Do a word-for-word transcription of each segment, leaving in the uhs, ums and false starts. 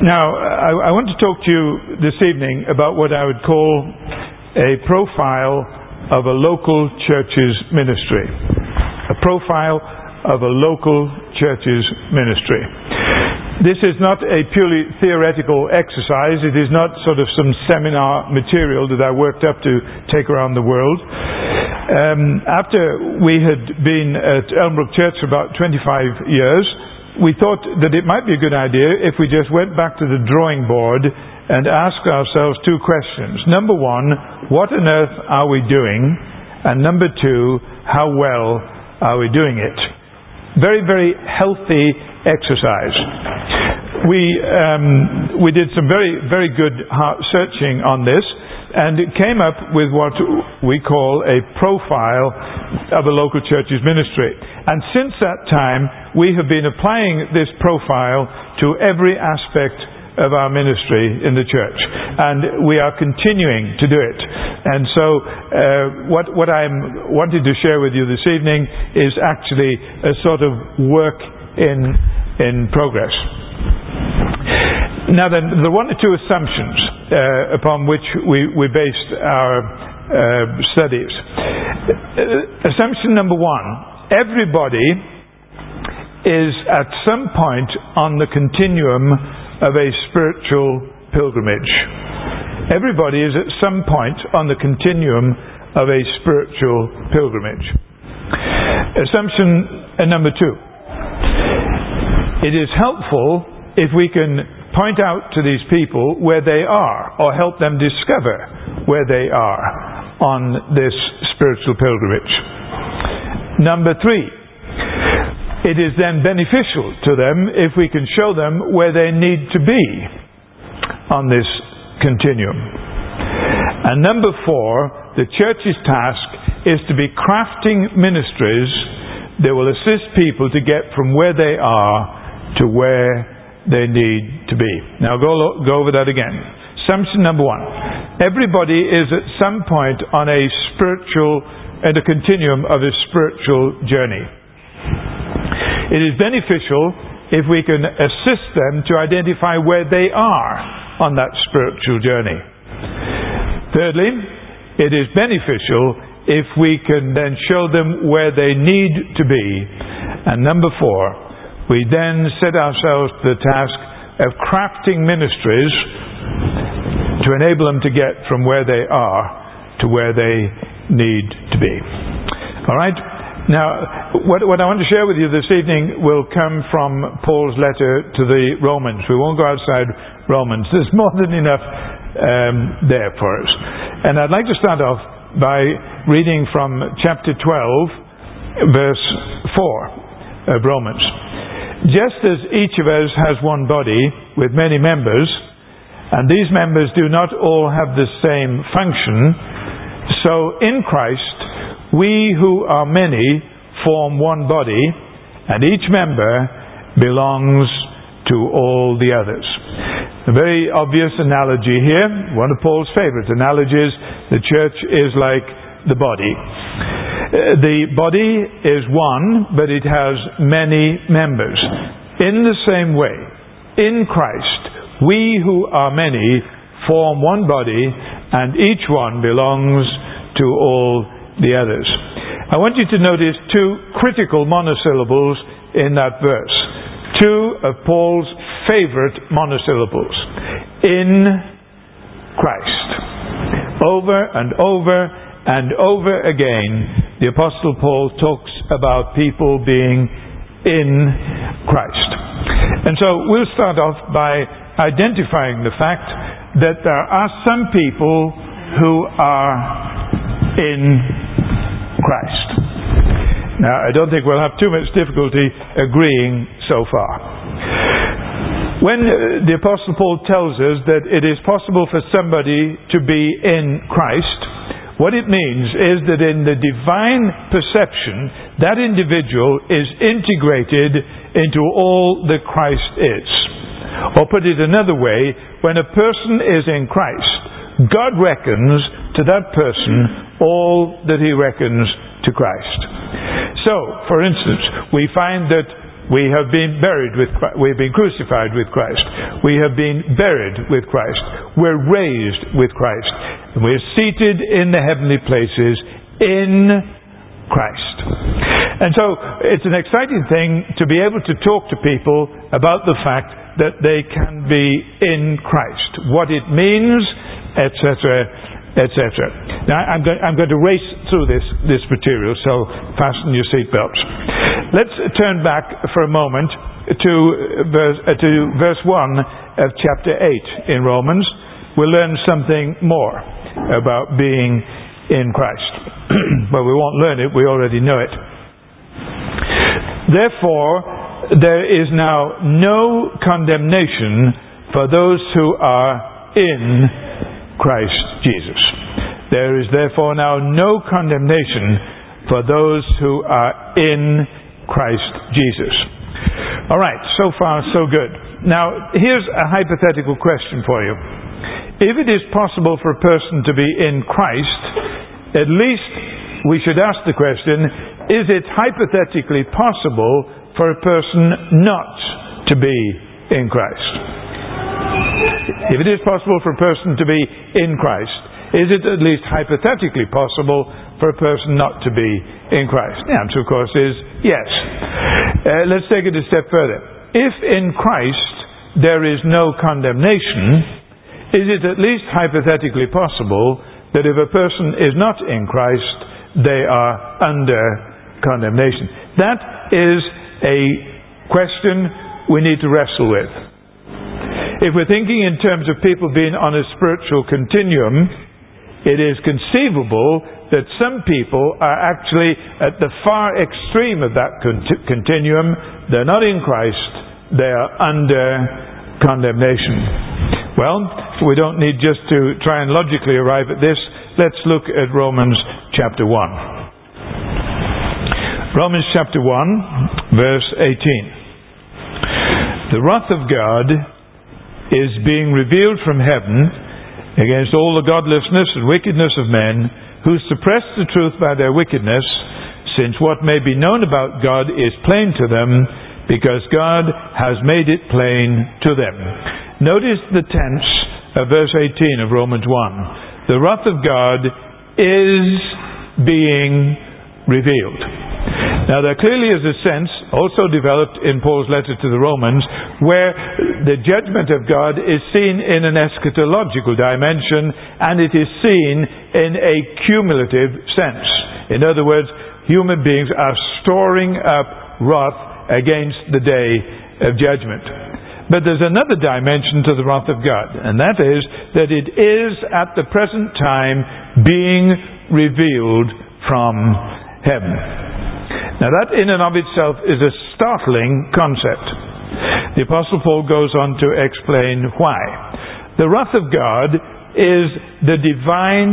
Now, I, I want to talk to you this evening about what I would call a profile of a local church's ministry. A profile of a local church's ministry. This is not a purely theoretical exercise. It is not sort of some seminar material that I worked up to take around the world. Um, after we had been at Elmbrook Church for about twenty-five years, we thought that it might be a good idea if we just went back to the drawing board and asked ourselves two questions. Number one, what on earth are we doing? And number two, how well are we doing it? Very, very healthy exercise. We um, we did some very, very good heart searching on this, and it came up with what we call a profile of a local church's ministry. And since that time, we have been applying this profile to every aspect of our ministry in the church, and we are continuing to do it. And so uh, what what I'm wanting to share with you this evening is actually a sort of work in in progress. Now then, there are one or two assumptions uh, upon which we, we based our uh, studies. Uh, assumption number one, everybody is at some point on the continuum of a spiritual pilgrimage. Everybody is at some point on the continuum of a spiritual pilgrimage. Assumption uh, number two, it is helpful if we can point out to these people where they are, or help them discover where they are on this spiritual pilgrimage. Number three, it is then beneficial to them if we can show them where they need to be on this continuum. And number four, the church's task is to be crafting ministries that will assist people to get from where they are to where they need to be. Now go, go over that again. Assumption number one. Everybody is at some point on a spiritual, at a continuum of a spiritual journey. It is beneficial if we can assist them to identify where they are on that spiritual journey. Thirdly, it is beneficial if we can then show them where they need to be. And number four, we then set ourselves to the task of crafting ministries to enable them to get from where they are to where they need to be. All right? Now, what, what I want to share with you this evening will come from Paul's letter to the Romans. We won't go outside Romans. There's more than enough um, there for us. And I'd like to start off by reading from chapter twelve, verse four of Romans. Just as each of us has one body with many members, and these members do not all have the same function, so in Christ we who are many form one body, and each member belongs to all the others. A very obvious analogy here, one of Paul's favorite analogies, the church is like the body. The body is one, but it has many members. In the same way, in Christ, we who are many form one body, and each one belongs to all the others. I want you to notice two critical monosyllables in that verse. Two of Paul's favorite monosyllables. In Christ. Over and over and over again, the Apostle Paul talks about people being in Christ. And so we'll start off by identifying the fact that there are some people who are in Christ. Now, I don't think we'll have too much difficulty agreeing so far. When uh, the Apostle Paul tells us that it is possible for somebody to be in Christ, what it means is that in the divine perception, that individual is integrated into all that Christ is. Or put it another way, when a person is in Christ, God reckons to that person all that he reckons to Christ. So, for instance, we find that We have been buried with Christ. We've been crucified with Christ. We have been buried with Christ. We're raised with Christ. And we're seated in the heavenly places in Christ. And so it's an exciting thing to be able to talk to people about the fact that they can be in Christ, what it means, et cetera, et cetera. Now I'm going, I'm going to race through this, this material, so fasten your seatbelts. Let's turn back for a moment to verse, uh, to verse one of chapter eight in Romans. We'll learn something more about being in Christ. Well, we won't learn it, we already know it. Therefore, there is now no condemnation for those who are in Christ Jesus. There is therefore now no condemnation for those who are in Christ Jesus. All right, so far so good. Now, here's a hypothetical question for you. If it is possible for a person to be in Christ, at least we should ask the question, is it hypothetically possible for a person not to be in Christ? If it is possible for a person to be in Christ, is it at least hypothetically possible for a person not to be in Christ? The answer, of course, is yes. Uh, let's take it a step further. If in Christ there is no condemnation, is it at least hypothetically possible that if a person is not in Christ, they are under condemnation? That is a question we need to wrestle with. If we're thinking in terms of people being on a spiritual continuum, it is conceivable that some people are actually at the far extreme of that cont- continuum. They're not in Christ, they are under condemnation. Well, we don't need just to try and logically arrive at this. Let's look at Romans chapter one. Romans chapter one, verse eighteen. The wrath of God is being revealed from heaven against all the godlessness and wickedness of men who suppress the truth by their wickedness, since what may be known about God is plain to them, because God has made it plain to them. Notice the tense of verse eighteen of Romans one. The wrath of God is being revealed. Now there clearly is a sense, also developed in Paul's letter to the Romans, where the judgment of God is seen in an eschatological dimension, and it is seen in a cumulative sense. In other words, human beings are storing up wrath against the day of judgment. But there's another dimension to the wrath of God, and that is that it is at the present time being revealed from heaven. Now that in and of itself is a startling concept. The Apostle Paul goes on to explain why. The wrath of God is the divine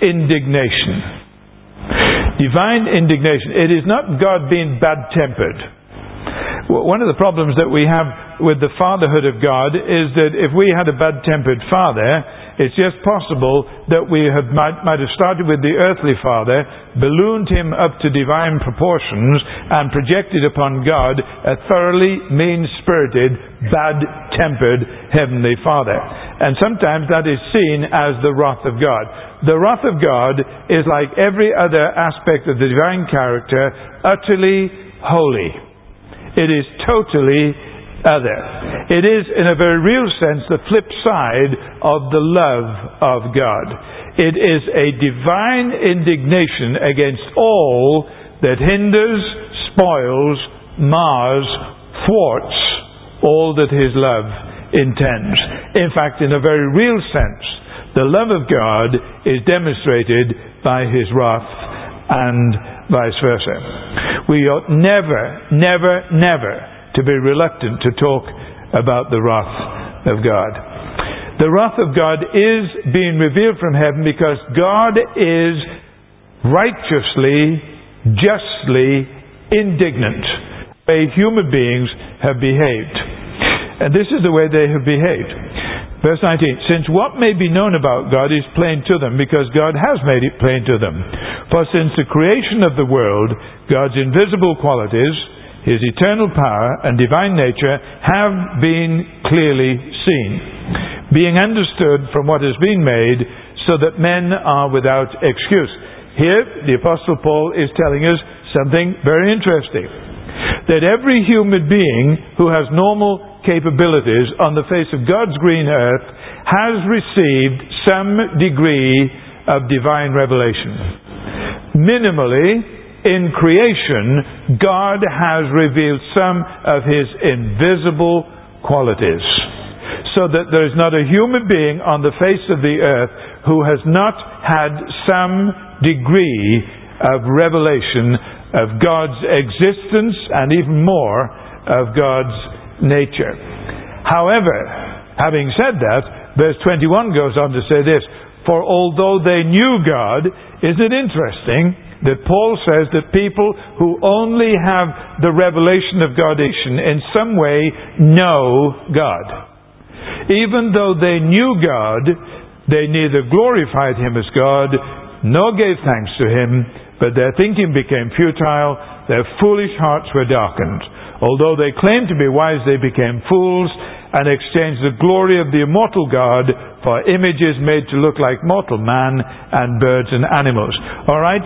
indignation. Divine indignation. It is not God being bad-tempered. One of the problems that we have with the fatherhood of God is that if we had a bad-tempered father, it's just possible that we have, might, might have started with the earthly father, ballooned him up to divine proportions, and projected upon God a thoroughly mean-spirited, bad-tempered heavenly father. And sometimes that is seen as the wrath of God. The wrath of God is like every other aspect of the divine character, utterly holy. It is totally other. It is, in a very real sense, the flip side of the love of God. It is a divine indignation against all that hinders, spoils, mars, thwarts all that His love intends. In fact, in a very real sense, the love of God is demonstrated by His wrath and vice versa. We ought never, never, never to be reluctant to talk about the wrath of God. The wrath of God is being revealed from heaven because God is righteously, justly indignant the way human beings have behaved. And this is the way they have behaved. Verse nineteen, since what may be known about God is plain to them, because God has made it plain to them. For since the creation of the world, God's invisible qualities, His eternal power and divine nature have been clearly seen, being understood from what has been made, so that men are without excuse. Here, the Apostle Paul is telling us something very interesting. That every human being who has normal capabilities on the face of God's green earth has received some degree of divine revelation. Minimally, in creation, God has revealed some of His invisible qualities, so that there is not a human being on the face of the earth who has not had some degree of revelation of God's existence and even more of God's nature. However, having said that, verse twenty-one goes on to say this, for although they knew God, isn't it interesting that Paul says that people who only have the revelation of God in some way know God. Even though they knew God, they neither glorified Him as God, nor gave thanks to Him, but their thinking became futile, their foolish hearts were darkened. Although they claimed to be wise, they became fools, and exchanged the glory of the immortal God for images made to look like mortal man and birds and animals. Alright?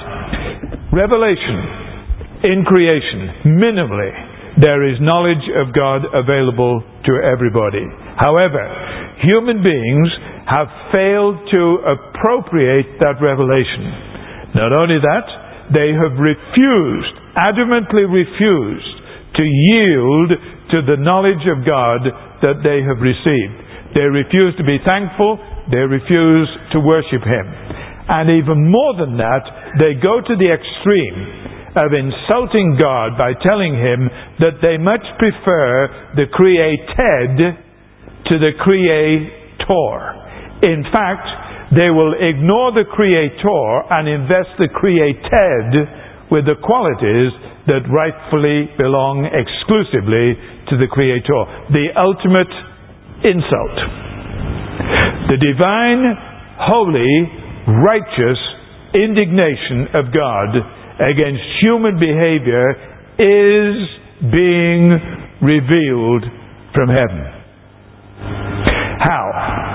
Revelation in creation, minimally, there is knowledge of God available to everybody. However, human beings have failed to appropriate that revelation. Not only that, they have refused, adamantly refused, to yield to the knowledge of God that they have received. They refuse to be thankful, they refuse to worship Him. And even more than that, they go to the extreme of insulting God by telling Him that they much prefer the created to the Creator. In fact, they will ignore the Creator and invest the created with the qualities that rightfully belong exclusively to the Creator. The ultimate insult. The divine, holy, righteous indignation of God against human behavior is being revealed from heaven. How?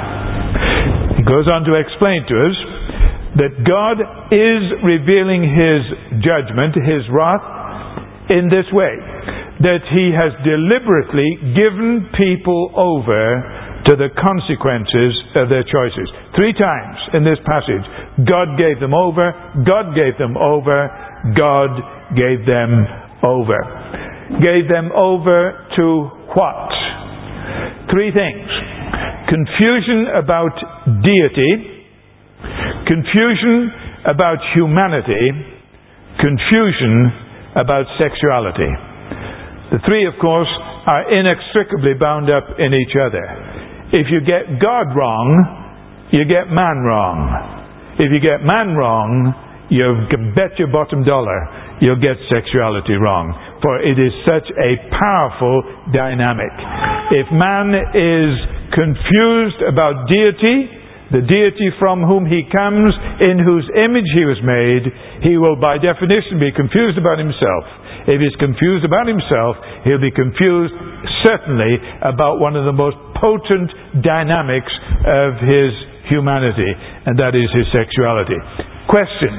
He goes on to explain to us that God is revealing His judgment, His wrath, in this way. That He has deliberately given people over to the consequences of their choices. Three times in this passage, God gave them over, God gave them over, God gave them over. Gave them over to what? Three things. Confusion about deity, confusion about humanity, confusion about sexuality. The three, of course, are inextricably bound up in each other. If you get God wrong, you get man wrong. If you get man wrong, you can bet your bottom dollar you'll get sexuality wrong. For it is such a powerful dynamic. If man is confused about deity, the deity from whom he comes, in whose image he was made, he will by definition be confused about himself. If he's confused about himself, he'll be confused certainly about one of the most potent dynamics of his humanity, and that is his sexuality. Question: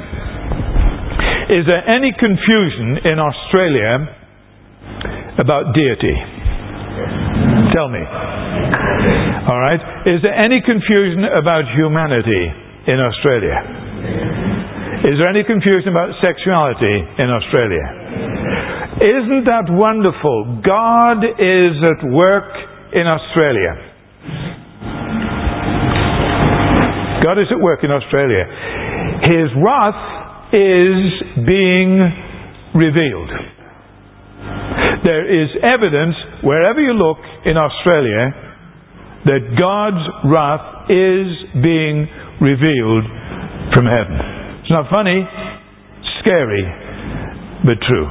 is there any confusion in Australia about deity? Tell me. Alright. Is there any confusion about humanity in Australia? Is there any confusion about sexuality in Australia? Isn't that wonderful? God is at work in Australia. God is at work in Australia. His wrath is being revealed. There is evidence wherever you look in Australia that God's wrath is being revealed from heaven. It's not funny, scary, but true.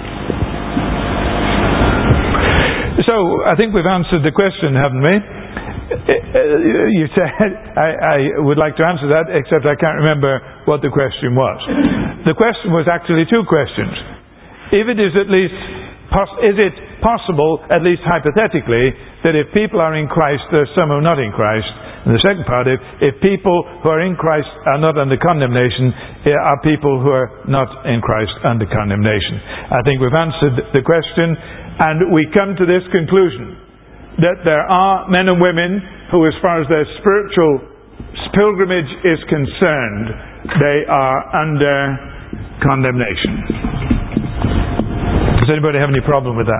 So, I think we've answered the question, haven't we? You said, I, I would like to answer that, except I can't remember what the question was. The question was actually two questions. If it is at least Pos- is it possible, at least hypothetically, that if people are in Christ, there's some who are not in Christ? And the second part, if, if people who are in Christ are not under condemnation, are people who are not in Christ under condemnation? I think we've answered the question, and we come to this conclusion, that there are men and women who, as far as their spiritual pilgrimage is concerned, they are under condemnation. Does anybody have any problem with that?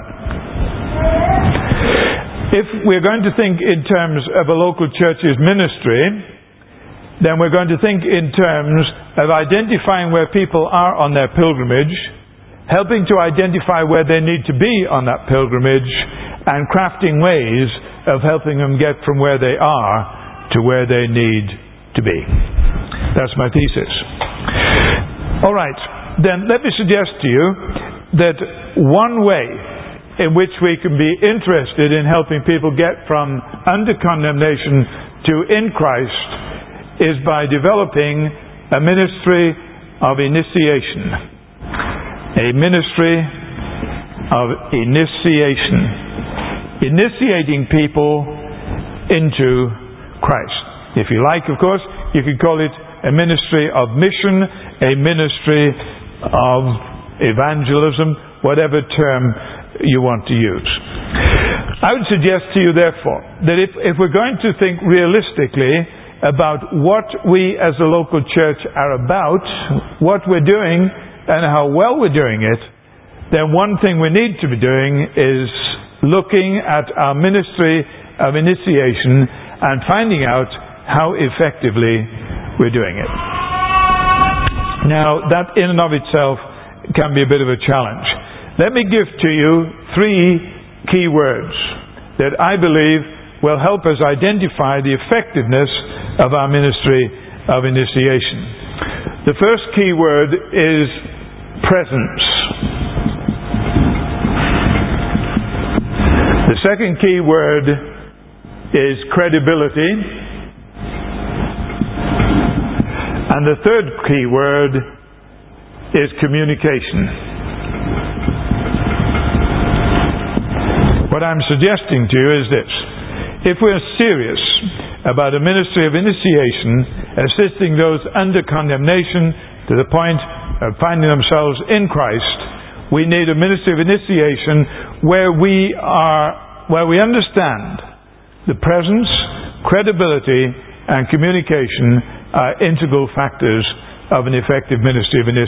If we're going to think in terms of a local church's ministry, then we're going to think in terms of identifying where people are on their pilgrimage, helping to identify where they need to be on that pilgrimage, and crafting ways of helping them get from where they are to where they need to be. That's my thesis. All right, then let me suggest to you that one way in which we can be interested in helping people get from under condemnation to in Christ is by developing a ministry of initiation. A ministry of initiation. Initiating people into Christ. If you like, of course, you could call it a ministry of mission, a ministry of evangelism, whatever term you want to use. I would suggest to you, therefore, that if, if we're going to think realistically about what we as a local church are about, what we're doing, and how well we're doing it, then one thing we need to be doing is looking at our ministry of initiation and finding out how effectively we're doing it. Now, that in and of itself can be a bit of a challenge. Let me give to you three key words that I believe will help us identify the effectiveness of our ministry of initiation. The first key word is presence. The second key word is credibility. And the third key word is communication. What I'm suggesting to you is this. If we're serious about a ministry of initiation, assisting those under condemnation to the point of finding themselves in Christ, we need a ministry of initiation where we are, where we understand the presence, credibility, and communication are integral factors of an effective ministry of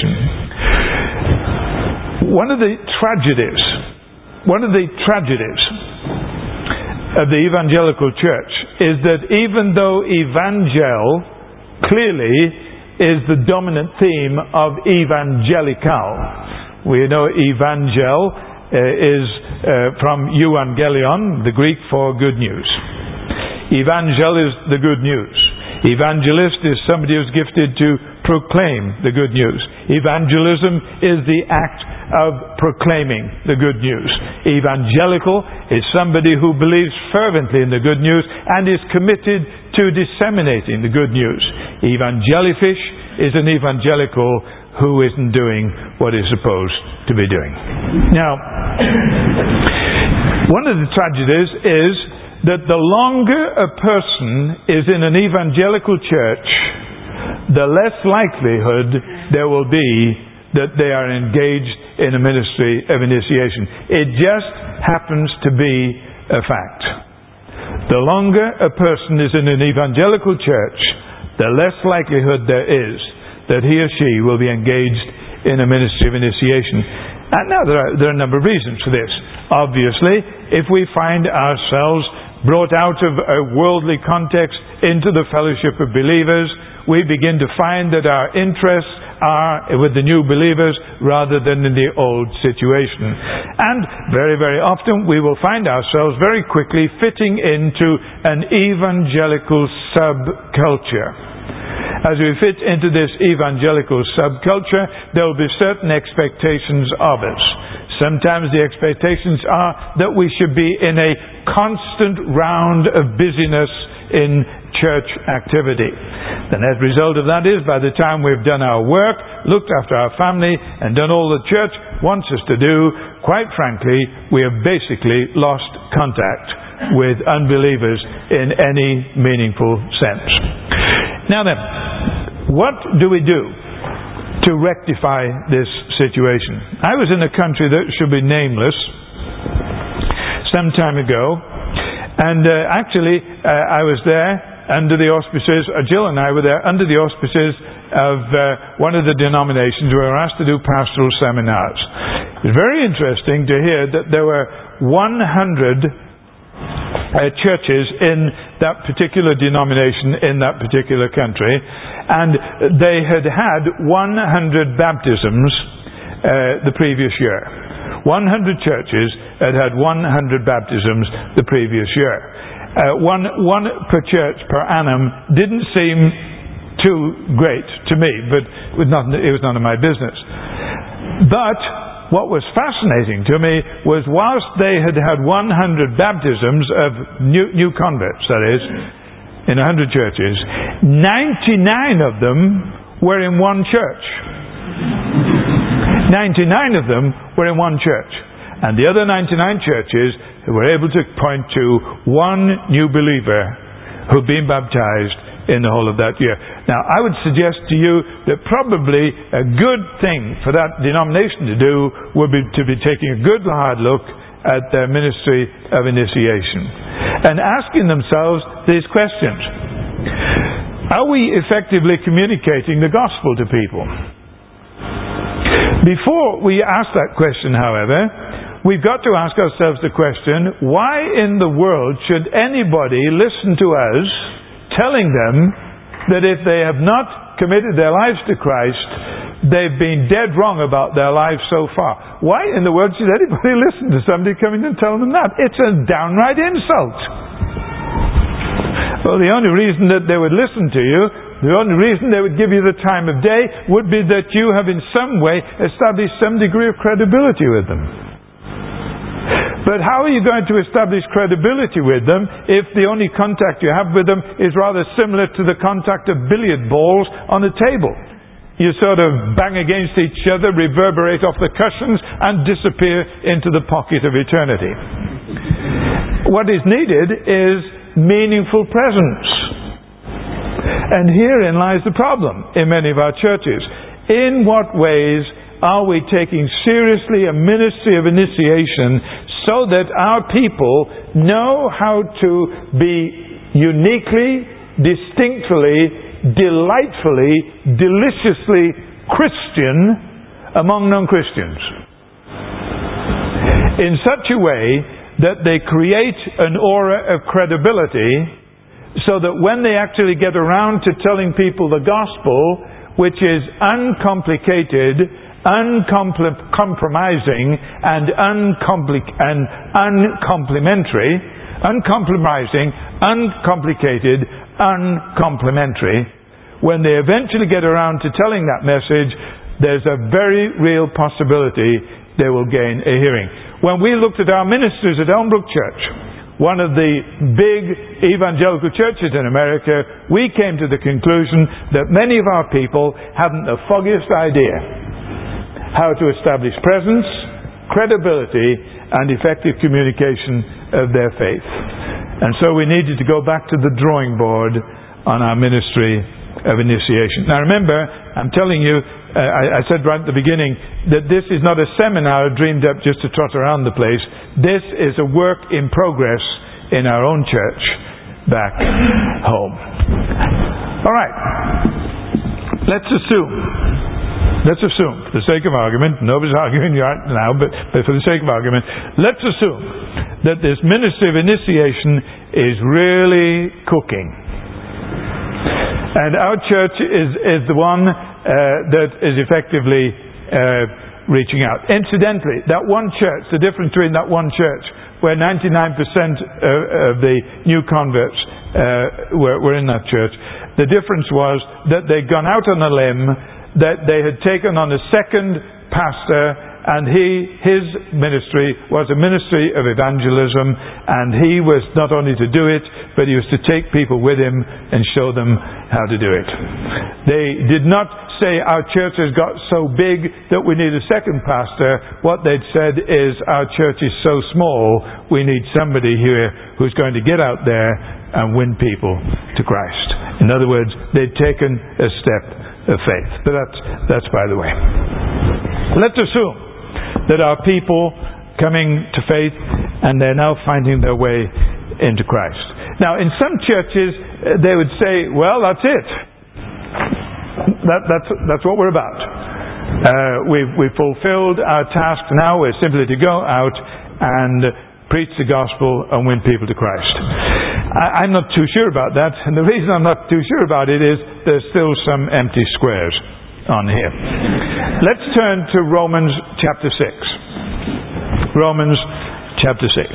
initiation. One of the tragedies One of the tragedies of the evangelical church is that even though evangel clearly is the dominant theme of evangelical, we know evangel uh, is uh, from euangelion, the Greek for good news. Evangel is the good news. Evangelist is somebody who's gifted to proclaim the good news. Evangelism is the act of proclaiming the good news. Evangelical is somebody who believes fervently in the good news and is committed to disseminating the good news. Evangelifish is an evangelical who isn't doing what he's supposed to be doing. Now, one of the tragedies is that the longer a person is in an evangelical church, the less likelihood there will be that they are engaged in a ministry of initiation. It just happens to be a fact. The longer a person is in an evangelical church, the less likelihood there is that he or she will be engaged in a ministry of initiation. And now there are, there are a number of reasons for this. Obviously, if we find ourselves brought out of a worldly context into the fellowship of believers, we begin to find that our interests are with the new believers rather than in the old situation. And very, very often we will find ourselves very quickly fitting into an evangelical subculture. As we fit into this evangelical subculture, there will be certain expectations of us. Sometimes the expectations are that we should be in a constant round of busyness in church activity. The net result of that is, by the time we've done our work, looked after our family, and done all the church wants us to do, quite frankly, we have basically lost contact with unbelievers in any meaningful sense. Now then, what do we do to rectify this situation? I was in a country that should be nameless some time ago, and uh, actually uh, I was there under the auspices, uh, Jill and I were there under the auspices of uh, one of the denominations. We were asked to do pastoral seminars. It was very interesting to hear that there were one hundred uh, churches in that particular denomination in that particular country, and they had had one hundred baptisms uh, the previous year. one hundred churches had had one hundred baptisms the previous year. Uh, one, one per church per annum didn't seem too great to me, but it was, not, it was none of my business. But what was fascinating to me was, whilst they had had one hundred baptisms of new, new converts, that is, in one hundred churches, ninety-nine of them were in one church. ninety-nine of them were in one church. And the other ninety-nine churches were able to point to one new believer who'd been baptized in the whole of that year. Now, I would suggest to you that probably a good thing for that denomination to do would be to be taking a good hard look at their ministry of initiation and asking themselves these questions. Are we effectively communicating the gospel to people? Before we ask that question, however, we've got to ask ourselves the question, why in the world should anybody listen to us telling them that if they have not committed their lives to Christ, they've been dead wrong about their lives so far? Why in the world should anybody listen to somebody coming and telling them that? It's a downright insult. Well, the only reason that they would listen to you, the only reason they would give you the time of day, would be that you have in some way established some degree of credibility with them. But how are you going to establish credibility with them if the only contact you have with them is rather similar to the contact of billiard balls on a table? You sort of bang against each other, reverberate off the cushions, and disappear into the pocket of eternity. What is needed is meaningful presence. And herein lies the problem in many of our churches. In what ways are we taking seriously a ministry of initiation so that our people know how to be uniquely, distinctly, delightfully, deliciously Christian among non-Christians? In such a way that they create an aura of credibility, so that when they actually get around to telling people the gospel, which is uncomplicated, uncompromising, and, uncompli- and uncomplimentary, uncompromising, uncomplicated, uncomplimentary, when they eventually get around to telling that message, there's a very real possibility they will gain a hearing. When we looked at our ministers at Elmbrook Church, one of the big evangelical churches in America, we came to the conclusion that many of our people hadn't the foggiest idea how to establish presence, credibility, and effective communication of their faith. And so we needed to go back to the drawing board on our ministry of initiation. Now remember, I'm telling you, uh, I, I said right at the beginning that this is not a seminar dreamed up just to trot around the place. This is a work in progress in our own church back home. All right. Let's assume Let's assume, for the sake of argument, nobody's arguing you aren't now, but, but for the sake of argument, let's assume that this ministry of initiation is really cooking. And our church is, is the one uh, that is effectively uh, reaching out. Incidentally, that one church, the difference between that one church, where ninety-nine percent of, of the new converts uh, were, were in that church, the difference was that they'd gone out on a limb, that they had taken on a second pastor and he, his ministry was a ministry of evangelism, and he was not only to do it, but he was to take people with him and show them how to do it. They did not say our church has got so big that we need a second pastor. What they'd said is our church is so small, we need somebody here who's going to get out there and win people to Christ. In other words, they'd taken a step of faith. But that's, that's by the way. Let's assume that our people coming to faith and they're now finding their way into Christ. Now, in some churches, they would say, well, that's it. That, that's, that's what we're about. Uh, we've, we've fulfilled our task now. We're simply to go out and preach the gospel and win people to Christ. I, I'm not too sure about that, and the reason I'm not too sure about it is there's still some empty squares on here. Let's turn to Romans chapter six. Romans chapter six.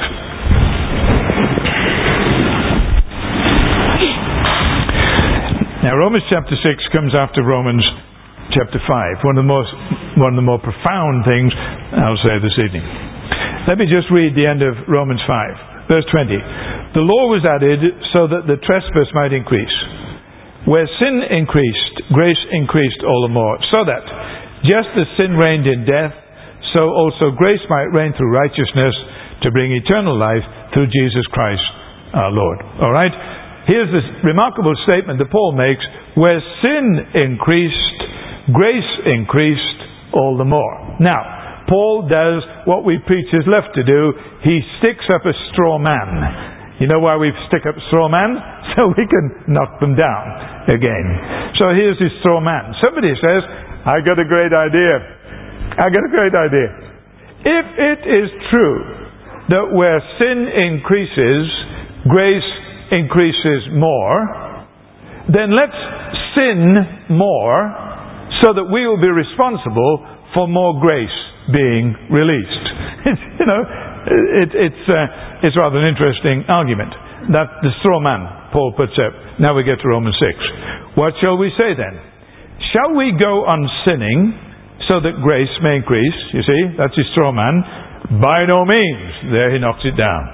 Now, Romans chapter six comes after Romans chapter five. One of the most, one of the more profound things I'll say this evening. Let me just read the end of Romans five, verse twenty. The law was added so that the trespass might increase. Where sin increased, grace increased all the more, so that just as sin reigned in death, so also grace might reign through righteousness to bring eternal life through Jesus Christ our Lord. All right? Here's this remarkable statement that Paul makes. Where sin increased, grace increased all the more. Now, Paul does what we preachers love to do. He sticks up a straw man. You know why we stick up straw man? So we can knock them down again. So here's this straw man. Somebody says, I got a great idea. I got a great idea. If it is true that where sin increases, grace increases more, then let's sin more so that we will be responsible for more grace being released. You know, it, it's uh, it's rather an interesting argument that the straw man Paul puts up. Now we get to Romans six. What shall we say then? Shall we go on sinning so that grace may increase? You see, that's his straw man. By no means. There he knocks it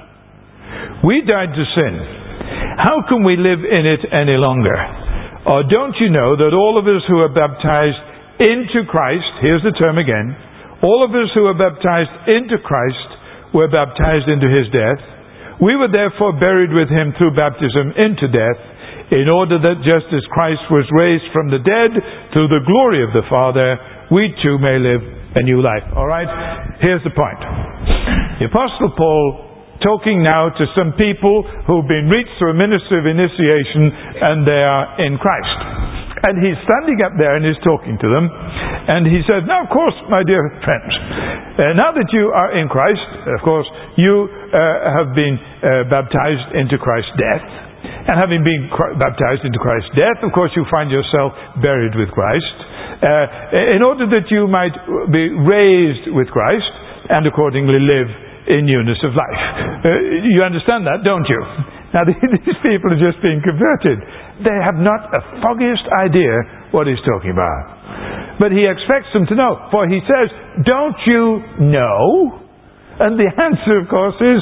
down. We died to sin. How can we live in it any longer? Or don't you know that all of us who are baptized into Christ, here's the term again, all of us who were baptized into Christ were baptized into his death. We were therefore buried with him through baptism into death, in order that just as Christ was raised from the dead through the glory of the Father, we too may live a new life. All right? Here's the point. The Apostle Paul, talking now to some people who've been reached through a ministry of initiation and they are in Christ. And he's standing up there and he's talking to them. And he says, now of course, my dear friends, uh, now that you are in Christ, of course, you uh, have been uh, baptized into Christ's death. And having been cr- baptized into Christ's death, of course you find yourself buried with Christ. Uh, in order that you might be raised with Christ and accordingly live in newness of life. Uh, you understand that, don't you? Now these people are just being converted. They have not a foggiest idea what he's talking about. But he expects them to know. For he says, don't you know? And the answer, of course, is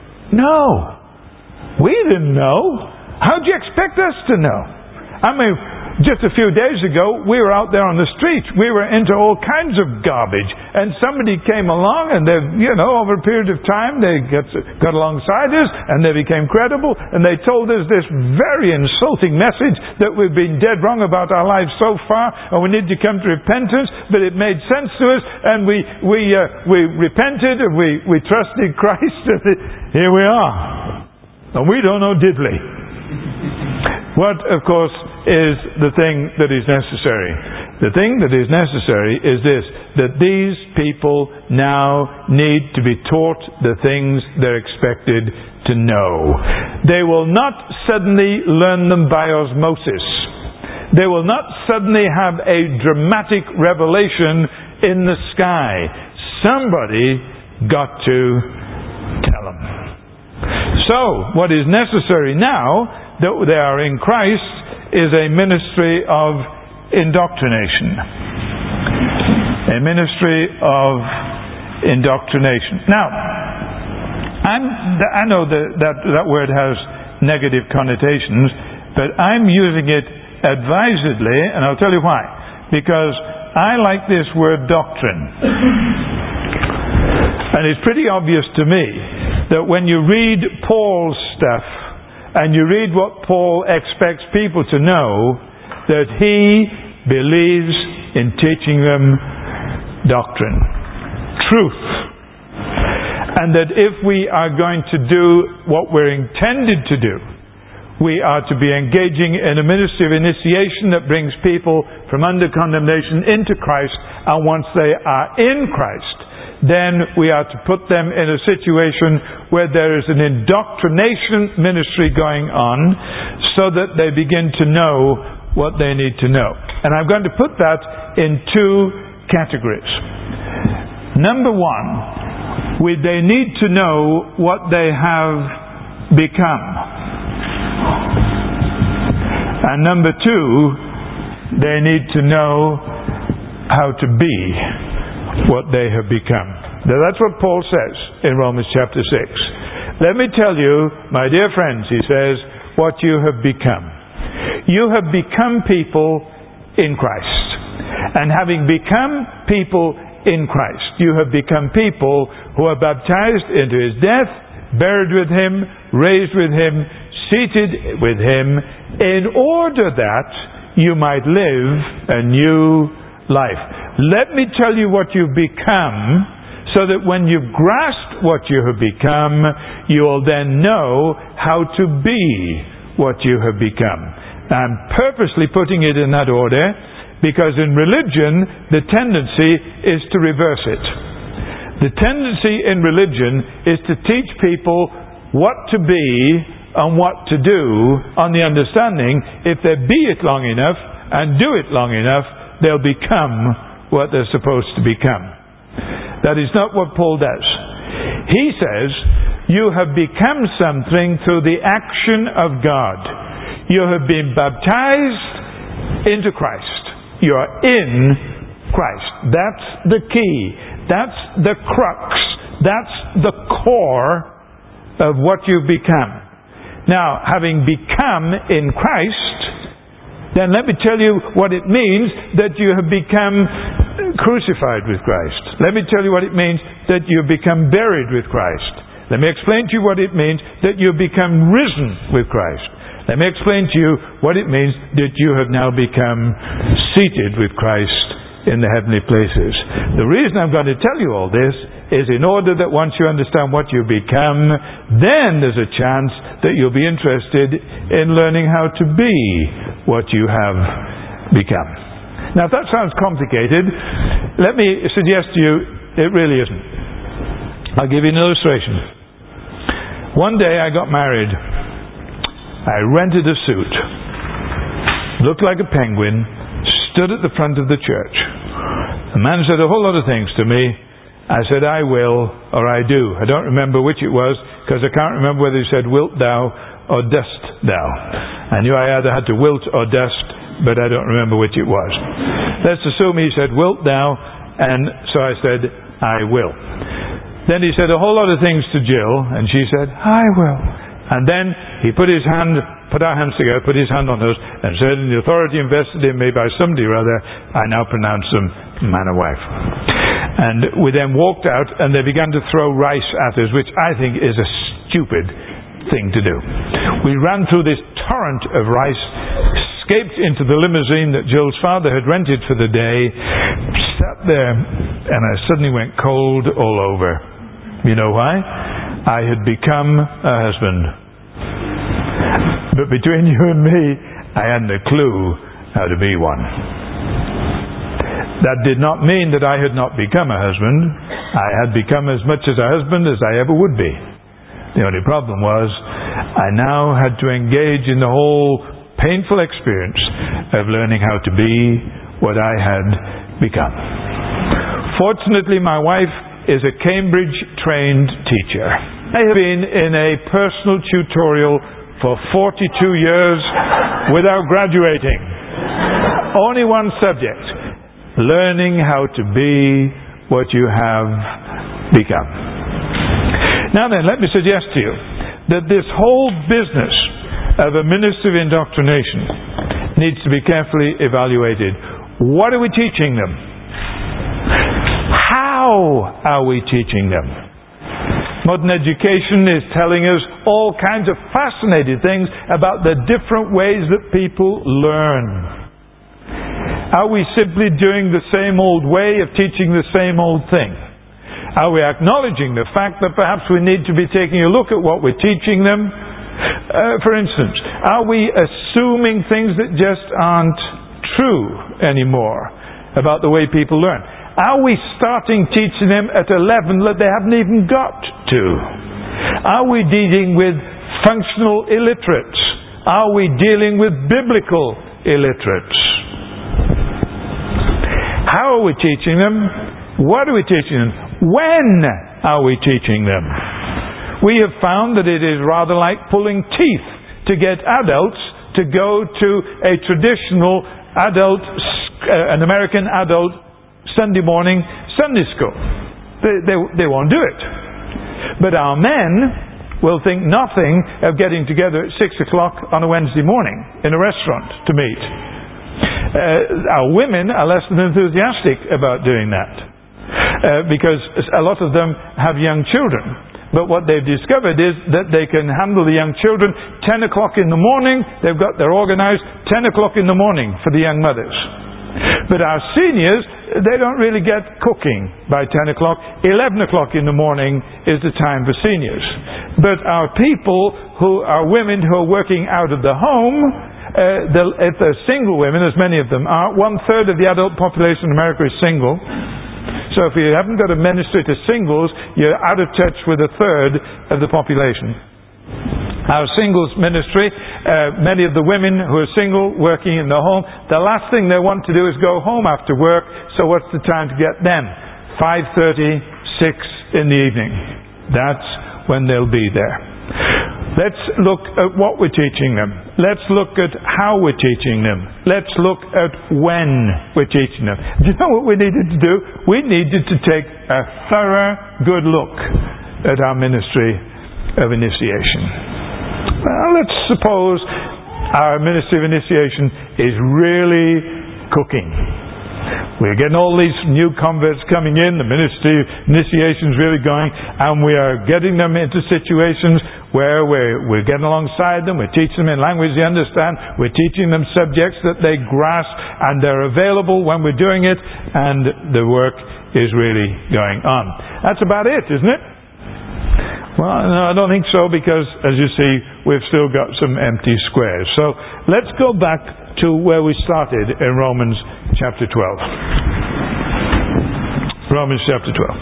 no. We didn't know. How do you expect us to know? I mean, just a few days ago, we were out there on the street. We were into all kinds of garbage. And somebody came along and they, you know, over a period of time, they got, got alongside us and they became credible. And they told us this very insulting message that we've been dead wrong about our lives so far and we need to come to repentance. But it made sense to us and we, we, uh, we repented and we, we trusted Christ. And here we are. And we don't know diddly. What, of course, is the thing that is necessary? The thing that is necessary is this, that these people now need to be taught the things they're expected to know. They will not suddenly learn them by osmosis. They will not suddenly have a dramatic revelation in the sky. Somebody got to tell them. So, what is necessary now that they are in Christ is a ministry of indoctrination. A ministry of indoctrination. Now, I'm, I know that, that that word has negative connotations, but I'm using it advisedly, and I'll tell you why. Because I like this word doctrine. And it's pretty obvious to me that when you read Paul's stuff, and you read what Paul expects people to know, that he believes in teaching them doctrine, truth. And that if we are going to do what we're intended to do, we are to be engaging in a ministry of initiation that brings people from under condemnation into Christ, and once they are in Christ, then we are to put them in a situation where there is an indoctrination ministry going on so that they begin to know what they need to know. And I'm going to put that in two categories. Number one, we, they need to know what they have become. And number two, they need to know how to be what they have become. Now that's what Paul says in Romans chapter six. Let me tell you, my dear friends, he says, what you have become. You have become people in Christ. And having become people in Christ, you have become people who are baptized into His death, buried with Him, raised with Him, seated with Him, in order that you might live a new life. Let me tell you what you've become, so that when you've grasped what you have become, you'll then know how to be what you have become. I'm purposely putting it in that order, because in religion, the tendency is to reverse it. The tendency in religion is to teach people what to be and what to do, on the understanding, if they be it long enough and do it long enough, they'll become what they're supposed to become. That is not what Paul does. He says, you have become something through the action of God. You have been baptized into Christ. You are in Christ. That's the key. That's the crux. That's the core of what you've become. Now, having become in Christ, then let me tell you what it means that you have become crucified with Christ. Let me tell you what it means that you have become buried with Christ. Let me explain to you what it means that you have become risen with Christ. Let me explain to you what it means that you have now become seated with Christ in the heavenly places. The reason I'm going to tell you all this is in order that once you understand what you become, then there's a chance that you'll be interested in learning how to be what you have become. Now, if that sounds complicated, let me suggest to you it really isn't. I'll give you an illustration. One day I got married. I rented a suit, looked like a penguin, stood at the front of the church. The man said a whole lot of things to me. I said, I will, or I do. I don't remember which it was, because I can't remember whether he said, wilt thou, or dost thou. I knew I either had to wilt or dust, but I don't remember which it was. Let's assume he said, wilt thou, and so I said, I will. Then he said a whole lot of things to Jill, and she said, I will. And then he put his hand, put our hands together, put his hand on hers, and said, in the authority invested in me by somebody or other, I now pronounce them man and wife. And we then walked out, and they began to throw rice at us, which I think is a stupid thing to do. We ran through this torrent of rice, escaped into the limousine that Jill's father had rented for the day, sat there, and I suddenly went cold all over. You know why? I had become a husband. But between you and me, I hadn't a clue how to be one. That did not mean that I had not become a husband. I had become as much as a husband as I ever would be. The only problem was, I now had to engage in the whole painful experience of learning how to be what I had become. Fortunately, my wife is a Cambridge-trained teacher. I have been in a personal tutorial for forty-two years without graduating. Only one subject: learning how to be what you have become. Now then, let me suggest to you that this whole business of a ministry of indoctrination needs to be carefully evaluated. What are we teaching them? How are we teaching them? Modern education is telling us all kinds of fascinating things about the different ways that people learn. Are we simply doing the same old way of teaching the same old thing? Are we acknowledging the fact that perhaps we need to be taking a look at what we're teaching them? Uh, for instance, are we assuming things that just aren't true anymore about the way people learn? Are we starting teaching them at a level that they haven't even got to? Are we dealing with functional illiterates? Are we dealing with biblical illiterates? How are we teaching them? What are we teaching them? When are we teaching them? We have found that it is rather like pulling teeth to get adults to go to a traditional adult, uh, an American adult Sunday morning Sunday school. They, they, they won't do it. But our men will think nothing of getting together at six o'clock on a Wednesday morning in a restaurant to meet. Uh, our women are less than enthusiastic about doing that. Uh, because a lot of them have young children. But what they've discovered is that they can handle the young children ten o'clock in the morning. They've got, they're organized ten o'clock in the morning for the young mothers. But our seniors, they don't really get cooking by ten o'clock. eleven o'clock in the morning is the time for seniors. But our people who are women who are working out of the home, uh, if they're single women, as many of them are, one third of the adult population in America is single. So if you haven't got a ministry to singles, you're out of touch with a third of the population. Our singles ministry, uh, many of the women who are single, working in the home, the last thing they want to do is go home after work, so what's the time to get them? five thirty, six in the evening. That's when they'll be there. Let's look at what we're teaching them. Let's look at how we're teaching them. Let's look at when we're teaching them. Do you know what we needed to do? We needed to take a thorough, good look at our ministry of initiation. Well, let's suppose our ministry of initiation is really cooking. We're getting all these new converts coming in, the ministry of initiation is really going, and we are getting them into situations where we're, we're getting alongside them, we're teaching them in language they understand, we're teaching them subjects that they grasp, and they're available when we're doing it, and the work is really going on. That's about it, isn't it? Well, no, I don't think so, because, as you see, we've still got some empty squares. So, let's go back to where we started in Romans chapter twelve. Romans chapter twelve.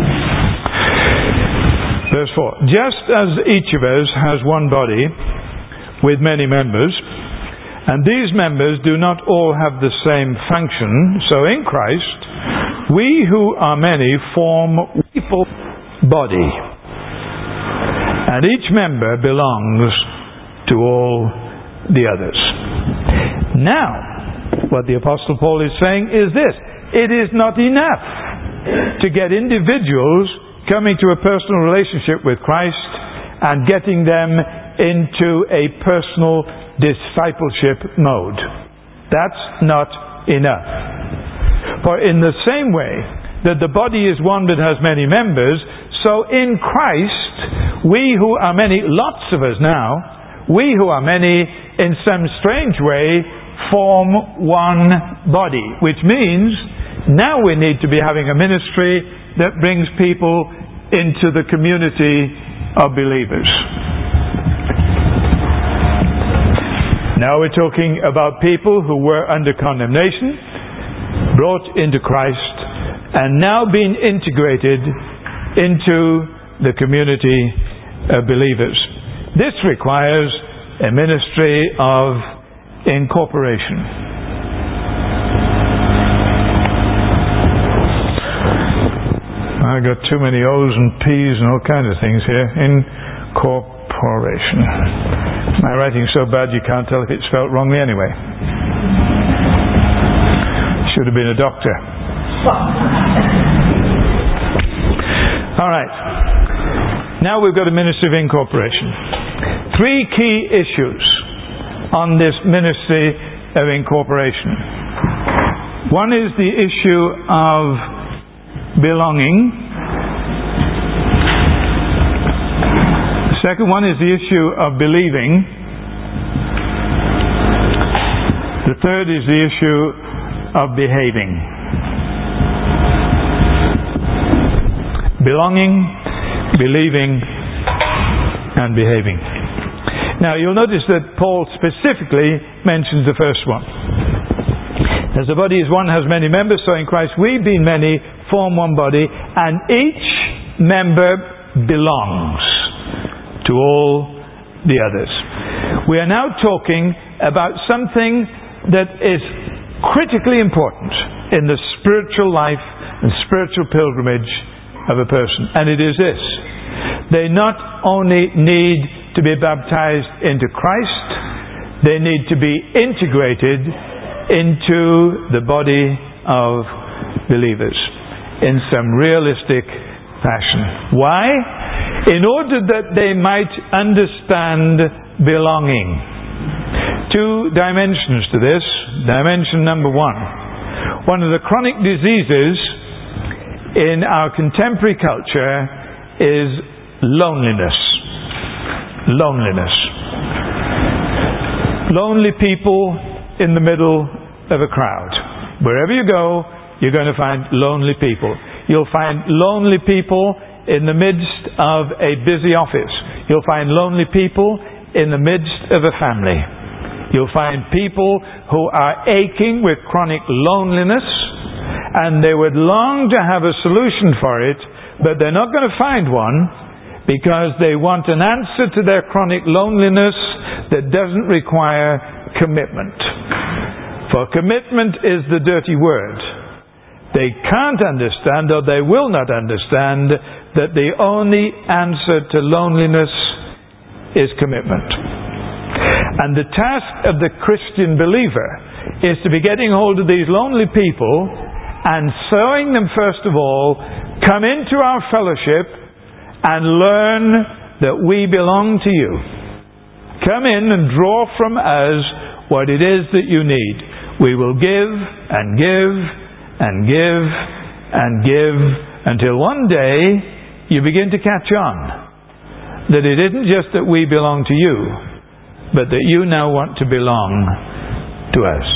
Verse four. Just as each of us has one body with many members, and these members do not all have the same function, so in Christ, we who are many form one body, and each member belongs to all the others. Now, what the Apostle Paul is saying is this: it is not enough to get individuals coming to a personal relationship with Christ and getting them into a personal discipleship mode. That's not enough. For in the same way that the body is one that has many members, so in Christ, we who are many, lots of us now, we who are many, in some strange way, form one body. Which means, now we need to be having a ministry that brings people into the community of believers. Now we're talking about people who were under condemnation, brought into Christ, and now being integrated into the community of believers. This requires a ministry of incorporation. I got too many O's and P's and all kinds of things here. Incorporation. My writing's so bad you can't tell if it's spelt wrongly anyway. Should have been a doctor. All right. Now we've got a ministry of incorporation. Three key issues on this ministry of incorporation. One is the issue of belonging. The second one is the issue of believing. The third is the issue of behaving. Belonging, believing, and behaving. Now you'll notice that Paul specifically mentions the first one. As the body is one, has many members, so in Christ we, being many, form one body, and each member belongs to all the others. We are now talking about something that is critically important in the spiritual life and spiritual pilgrimage of a person. And it is this. They not only need to be baptized into Christ, they need to be integrated into the body of believers in some realistic fashion. Why? In order that they might understand belonging. Two dimensions to this. Dimension number one. One of the chronic diseases in our contemporary culture is loneliness. Loneliness. Lonely people in the middle of a crowd. Wherever you go, you're going to find lonely people. You'll find lonely people in the midst of a busy office. You'll find lonely people in the midst of a family. You'll find people who are aching with chronic loneliness, and they would long to have a solution for it, but they're not going to find one because they want an answer to their chronic loneliness that doesn't require commitment. For commitment is the dirty word. They can't understand, or they will not understand, that the only answer to loneliness is commitment. And the task of the Christian believer is to be getting hold of these lonely people and showing them, first of all, come into our fellowship and learn that we belong to you. Come in and draw from us what it is that you need. We will give and give and give and give until one day you begin to catch on that it isn't just that we belong to you, but that you now want to belong to us.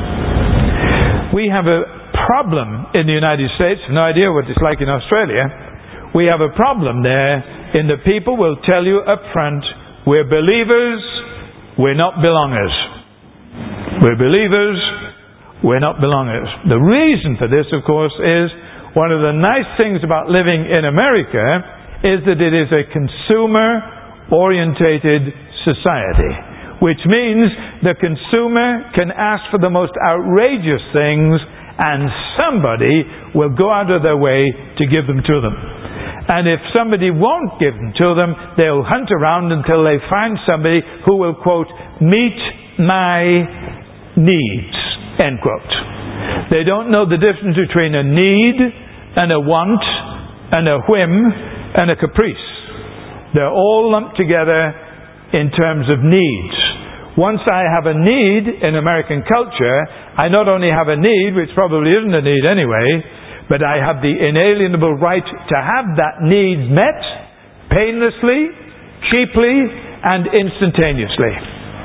We have a problem in the United States. No idea what it's like in Australia. We have a problem there in that people will tell you up front, we're believers, we're not belongers. We're believers, we're not belongers. The reason for this, of course, is one of the nice things about living in America is that it is a consumer-orientated society, which means the consumer can ask for the most outrageous things and somebody will go out of their way to give them to them. And if somebody won't give them to them, they'll hunt around until they find somebody who will, quote, meet my needs, end quote. They don't know the difference between a need and a want and a whim and a caprice. They're all lumped together in terms of needs. Once I have a need in American culture, I not only have a need, which probably isn't a need anyway, but I have the inalienable right to have that need met painlessly, cheaply, and instantaneously.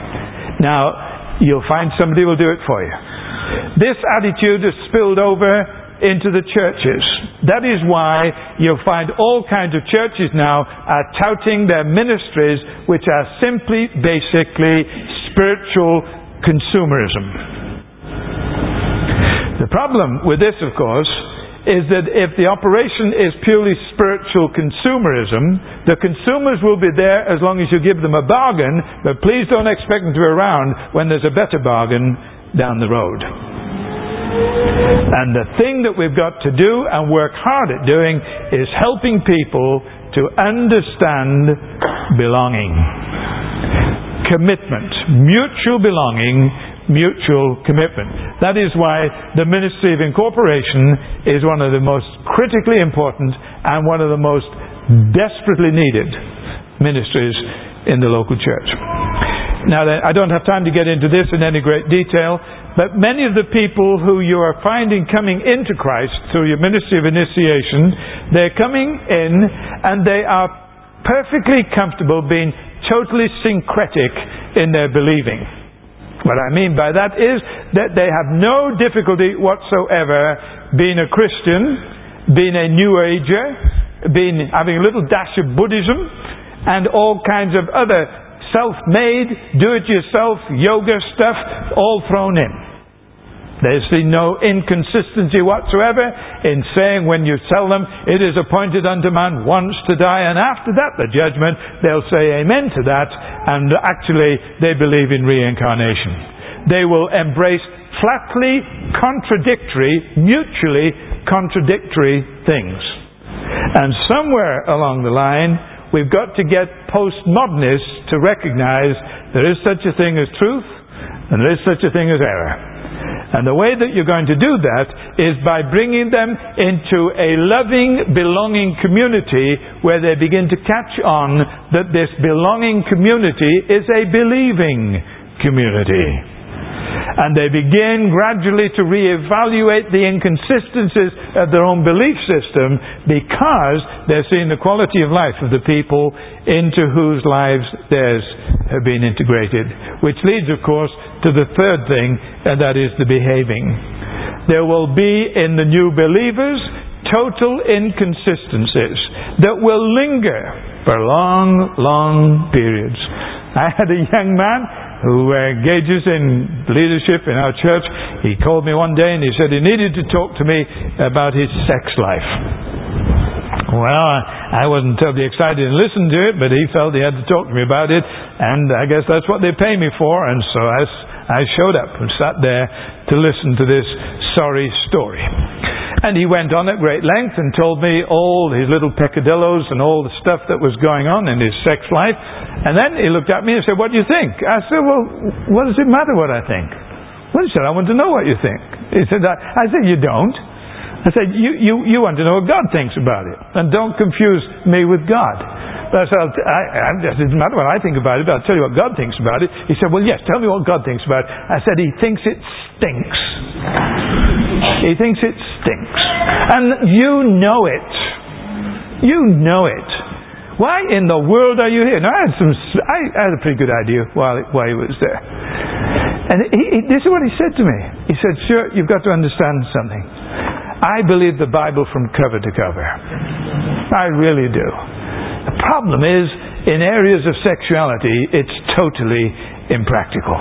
Now, you'll find somebody will do it for you. This attitude is spilled over into the churches. That is why you'll find all kinds of churches now are touting their ministries, which are simply, basically, spiritual consumerism. The problem with this, of course, is that if the operation is purely spiritual consumerism, the consumers will be there as long as you give them a bargain, but please don't expect them to be around when there's a better bargain down the road. And the thing that we've got to do and work hard at doing is helping people to understand belonging. Commitment, mutual belonging mutual commitment. That is why the ministry of incorporation is one of the most critically important and one of the most desperately needed ministries in the local church. Now, I don't have time to get into this in any great detail, but many of the people who you are finding coming into Christ through your ministry of initiation, they're coming in and they are perfectly comfortable being totally syncretic in their believing. What I mean by that is that they have no difficulty whatsoever being a Christian, being a New Ager, being having a little dash of Buddhism, and all kinds of other self-made, do-it-yourself yoga stuff all thrown in. They see no inconsistency whatsoever in saying when you tell them it is appointed unto man once to die, and after that the judgment. They'll say amen to that, and actually they believe in reincarnation. They will embrace flatly contradictory, mutually contradictory things. And somewhere along the line we've got to get postmodernists to recognize there is such a thing as truth and there is such a thing as error. And the way that you're going to do that is by bringing them into a loving, belonging community where they begin to catch on that this belonging community is a believing community. And they begin gradually to reevaluate the inconsistencies of their own belief system because they're seeing the quality of life of the people into whose lives theirs have been integrated. Which leads, of course, to the third thing, and that is the behaving. There will be in the new believers total inconsistencies that will linger for long, long periods. I had a young man who engages in leadership in our church. He called me one day and he said he needed to talk to me about his sex life. Well, I wasn't terribly excited to listen to it, but he felt he had to talk to me about it, and I guess that's what they pay me for, and so I, I showed up and sat there to listen to this sorry story. And he went on at great length and told me all his little peccadillos and all the stuff that was going on in his sex life. And then he looked at me and said, "What do you think?" I said, "Well, what does it matter what I think?" Well, he said, "I want to know what you think." He said, I, I said, "You don't." I said, you, you, you want to know what God thinks about it. And don't confuse me with God. But I said, I, I, it doesn't matter what I think about it, but I'll tell you what God thinks about it. He said, "Well, yes, tell me what God thinks about it." I said, "He thinks it stinks." He thinks it stinks. And you know it. You know it. Why in the world are you here? Now, I had some. I, I had a pretty good idea while why he was there. And he, he, this is what he said to me. He said, "Sure, you've got to understand something. I believe the Bible from cover to cover. I really do. The problem is, in areas of sexuality, it's totally impractical.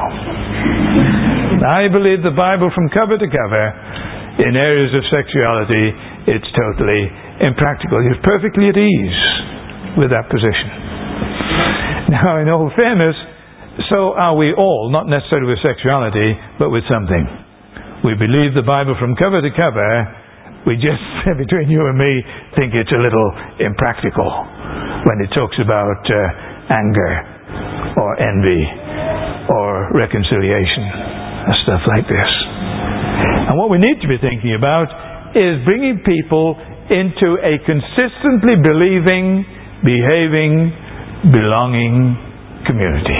I believe the Bible from cover to cover. In areas of sexuality, it's totally impractical." He was perfectly at ease with that position. Now, in all fairness, so are we all, not necessarily with sexuality, but with something. We believe the Bible from cover to cover. We just, between you and me, think it's a little impractical when it talks about uh, anger or envy or reconciliation and stuff like this. And what we need to be thinking about is bringing people into a consistently believing, behaving, belonging community.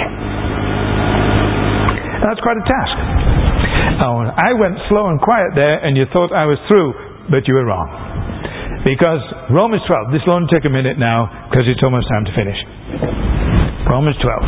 That's quite a task. Oh, I went slow and quiet there, and you thought I was through, but you were wrong. Because Romans twelve, this will only take a minute now, because it's almost time to finish. Romans twelve.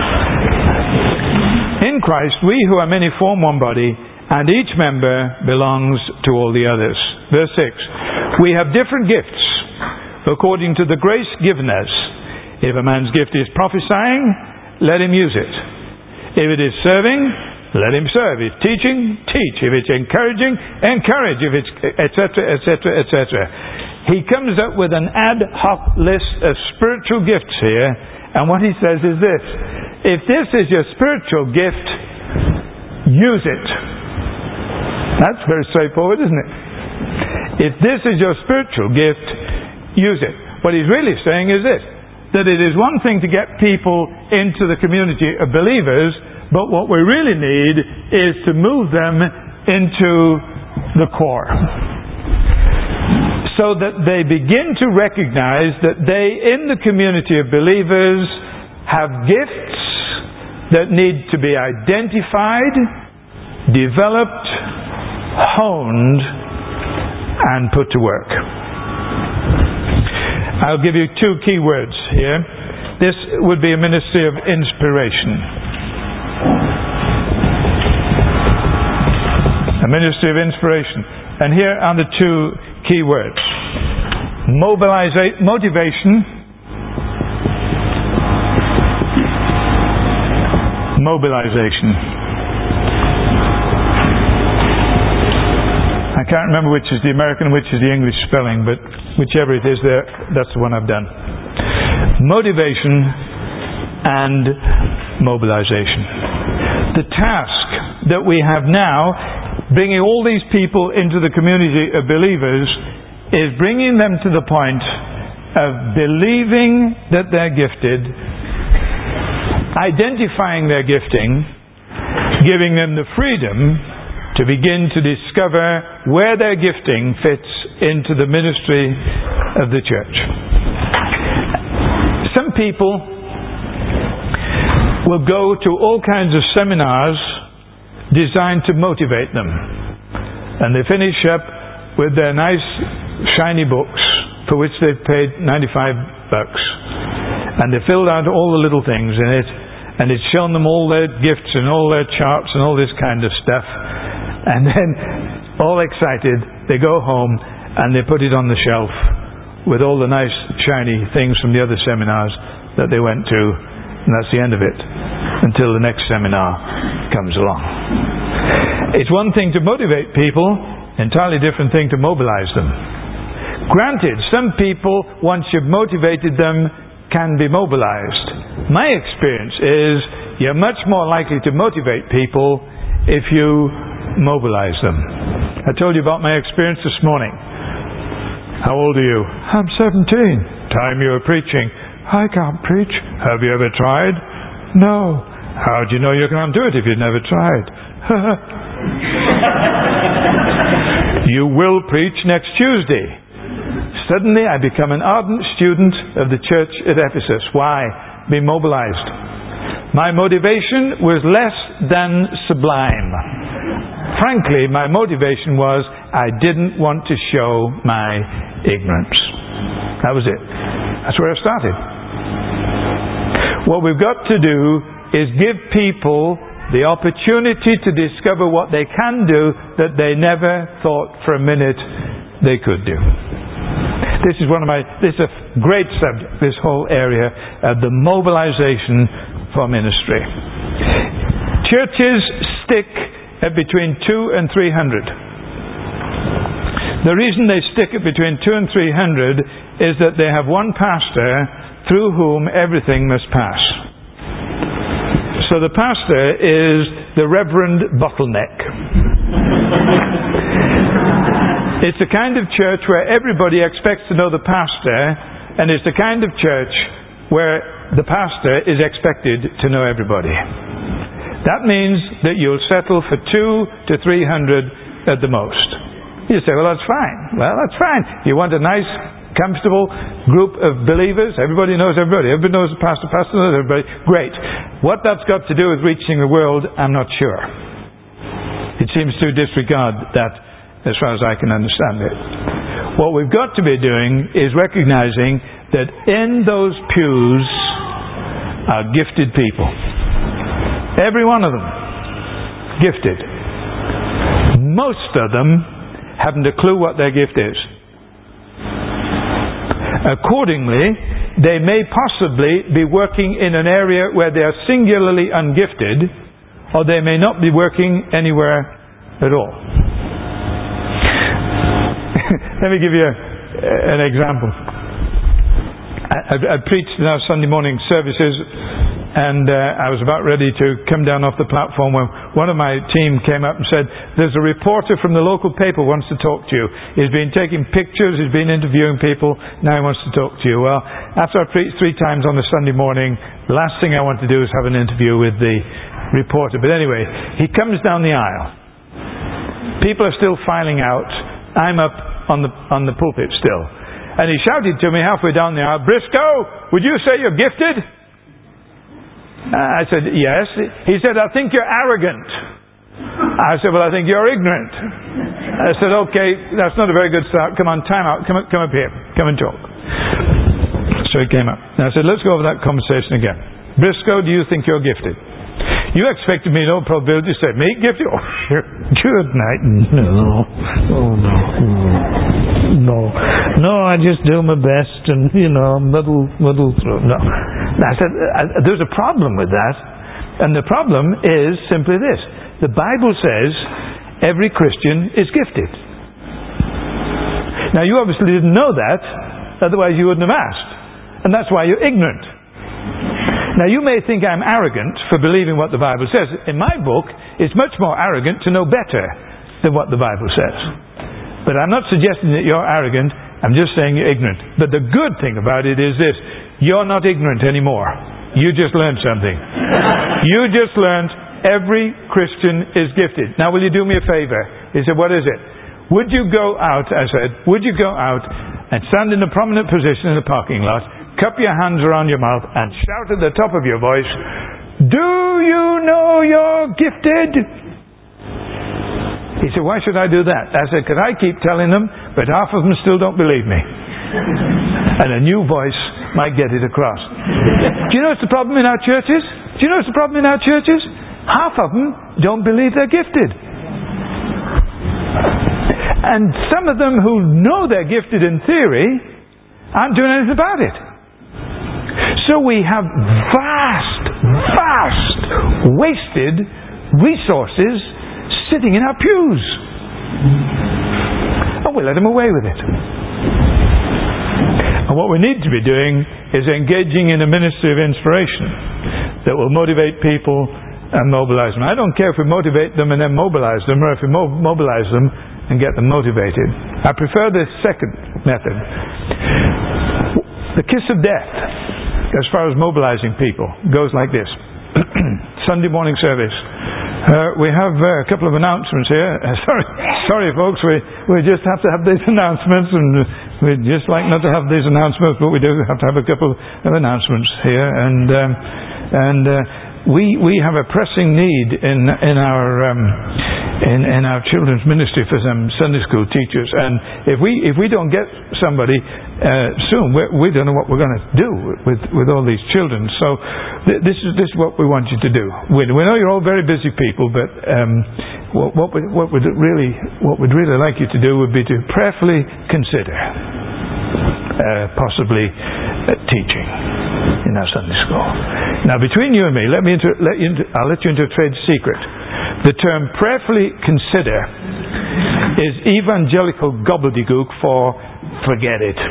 In Christ, we who are many form one body, and each member belongs to all the others. Verse six. We have different gifts, according to the grace given us. If a man's gift is prophesying, let him use it. If it is serving, let him serve. If teaching, teach. If it's encouraging, encourage. If it's et cetera, et cetera, et cetera. He comes up with an ad hoc list of spiritual gifts here, and what he says is this: if this is your spiritual gift, use it. That's very straightforward, isn't it? If this is your spiritual gift, use it. What he's really saying is this: that it is one thing to get people into the community of believers, But what we really need is to move them into the core, so that they begin to recognize that they, in the community of believers, have gifts that need to be identified, developed, honed, and put to work. I'll give you two key words here. This would be a ministry of inspiration. A ministry of inspiration. And here are the two key words. Mobiliza- motivation. Mobilization. I can't remember which is the American, which is the English spelling, but whichever it is there, that's the one I've done. Motivation and mobilization. The task that we have now, bringing all these people into the community of believers, is bringing them to the point of believing that they're gifted, identifying their gifting, giving them the freedom to begin to discover where their gifting fits into the ministry of the church. Some people will go to all kinds of seminars designed to motivate them, and they finish up with their nice shiny books for which they've paid ninety-five bucks, and they filled out all the little things in it, and it's shown them all their gifts and all their charts and all this kind of stuff, and then all excited they go home and they put it on the shelf with all the nice shiny things from the other seminars that they went to, and that's the end of it until the next seminar comes along. It's one thing to motivate people, entirely different thing to mobilize them. Granted, some people, once you've motivated them, can be mobilized. My experience is you're much more likely to motivate people if you mobilize them. I told you about my experience this morning. How old are you? I'm seventeen. Time you were preaching. I can't preach. Have you ever tried? No. How do you know you can't do it if you've never tried? You will preach next Tuesday. Suddenly I become an ardent student of the church at Ephesus. Why? Be mobilized. My motivation was less than sublime. Frankly, my motivation was I didn't want to show my ignorance. That was it. That's where I started. What we've got to do is give people the opportunity to discover what they can do that they never thought for a minute they could do. This is one of my, this is a great subject, this whole area of the mobilization for ministry. Churches stick at between two and three hundred. The reason they stick at between two and three hundred is that they have one pastor through whom everything must pass. So the pastor is the Reverend Bottleneck. It's the kind of church where everybody expects to know the pastor, and it's the kind of church where the pastor is expected to know everybody. That means that you'll settle for two to three hundred at the most. You say, well, that's fine. Well, that's fine. You want a nice, comfortable group of believers. Everybody knows everybody. Everybody knows the pastor. Pastor knows everybody. Great. What that's got to do with reaching the world, I'm not sure. It seems to disregard that as far as I can understand it. What we've got to be doing is recognizing that in those pews are gifted people. Every one of them. Gifted. Most of them haven't a clue what their gift is. Accordingly, they may possibly be working in an area where they are singularly ungifted, or they may not be working anywhere at all. Let me give you a, an example. I, I preached in our Sunday morning services, and uh, I was about ready to come down off the platform when one of my team came up and said, there's a reporter from the local paper wants to talk to you. He's been taking pictures, he's been interviewing people, now he wants to talk to you. Well, after I preached three times on the Sunday morning, the last thing I want to do is have an interview with the reporter. But anyway, he comes down the aisle. People are still filing out. I'm up on the on the pulpit still. And he shouted to me halfway down the aisle, "Briscoe, would you say you're gifted?" I said, "Yes." He said, "I think you're arrogant." I said, "Well, I think you're ignorant." I said, "Okay, that's not a very good start. Come on, time out. Come, come up here. Come and talk." So he came up. And I said, "Let's go over that conversation again. Briscoe, do you think you're gifted?" "You expected me in all probability to say, 'Me gifted?' Oh, sure. Good night." "No. Oh, no. No. No, I just do my best and, you know, muddle, muddle through." No. And I said, there's a problem with that. And the problem is simply this. The Bible says every Christian is gifted. Now, you obviously didn't know that. Otherwise, you wouldn't have asked. And that's why you're ignorant. Now, you may think I'm arrogant for believing what the Bible says. In my book, it's much more arrogant to know better than what the Bible says. But I'm not suggesting that you're arrogant. I'm just saying you're ignorant. But the good thing about it is this. You're not ignorant anymore. You just learned something. You just learned every Christian is gifted. Now, will you do me a favor? He said, "What is it?" "Would you go out," I said, "would you go out and stand in a prominent position in the parking lot, cup your hands around your mouth and shout at the top of your voice, 'Do you know you're gifted?'" He said, "Why should I do that?" I said, "Because I keep telling them, but half of them still don't believe me." And a new voice might get it across. Do you know what's the problem in our churches? Do you know what's the problem in our churches? Half of them don't believe they're gifted. And some of them who know they're gifted in theory aren't doing anything about it. So we have vast, vast, wasted resources sitting in our pews. And we let them away with it. And what we need to be doing is engaging in a ministry of inspiration that will motivate people and mobilize them. I don't care if we motivate them and then mobilize them, or if we mo- mobilize them and get them motivated. I prefer the second method. The kiss of death, as far as mobilizing people, goes like this. Sunday morning service. Uh, we have uh, a couple of announcements here. Uh, sorry, sorry, folks. We we just have to have these announcements, and we'd just like not to have these announcements, but we do have to have a couple of announcements here. And um, and uh, we we have a pressing need in in our um, in in our children's ministry for some Sunday school teachers. And if we if we don't get somebody uh, soon, we, we don't know what we're going to do with with all these children. So th- this is this is what we want you to do. We, we know you're all very busy people, but um, what what we, what would really what we'd really like you to do would be to prayerfully consider uh, possibly uh, teaching in our Sunday school. Now, between you and me, let me into, let you into, I'll let you into a trade secret. The term prayerfully consider is evangelical gobbledygook for forget it.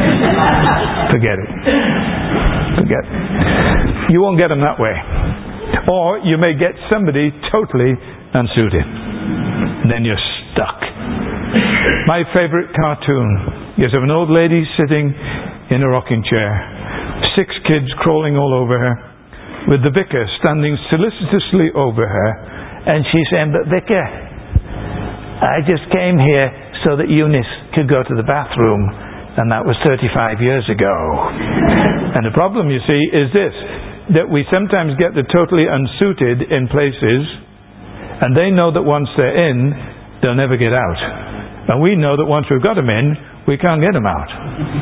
Forget it. Forget it. You won't get them that way. Or you may get somebody totally unsuited. And then you're stuck. My favorite cartoon is of an old lady sitting in a rocking chair. Six kids crawling all over her, with the vicar standing solicitously over her, and she's saying, "But vicar, I just came here so that Eunice could go to the bathroom, and that was thirty-five years ago." And the problem, you see, is this, that we sometimes get the totally unsuited in places, and they know that once they're in, they'll never get out. And we know that once we've got them in, we can't get them out.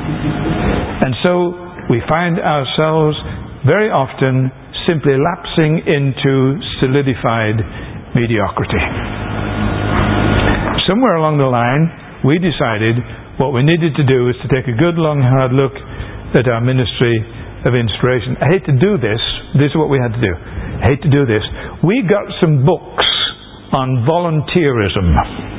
And so we find ourselves very often simply lapsing into solidified mediocrity. Somewhere along the line, we decided what we needed to do was to take a good, long, hard look at our ministry of inspiration. I hate to do this. This is what we had to do. I hate to do this. We got some books on volunteerism.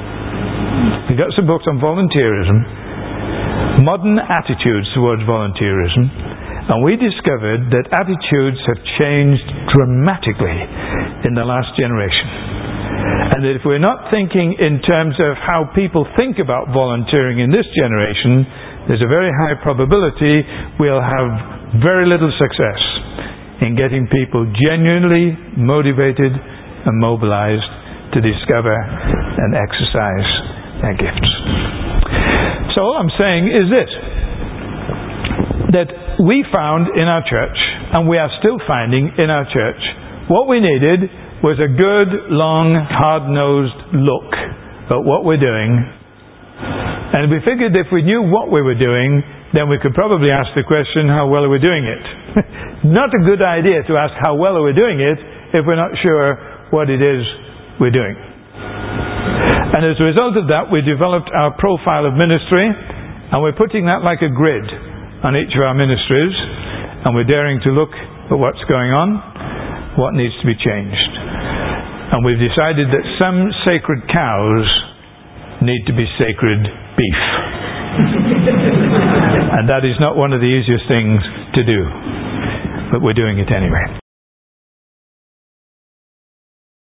We got some books on volunteerism. Modern attitudes towards volunteerism, and we discovered that attitudes have changed dramatically in the last generation, and that if we're not thinking in terms of how people think about volunteering in this generation, there's a very high probability we'll have very little success in getting people genuinely motivated and mobilized to discover and exercise their gifts. So all I'm saying is this, that we found in our church, and we are still finding in our church, what we needed was a good, long, hard-nosed look at what we're doing. And we figured if we knew what we were doing, then we could probably ask the question, how well are we doing it? Not a good idea to ask how well are we doing it if we're not sure what it is we're doing. And as a result of that, we developed our profile of ministry, and we're putting that like a grid on each of our ministries, and we're daring to look at what's going on, what needs to be changed. And we've decided that some sacred cows need to be sacred beef. And that is not one of the easiest things to do, but we're doing it anyway.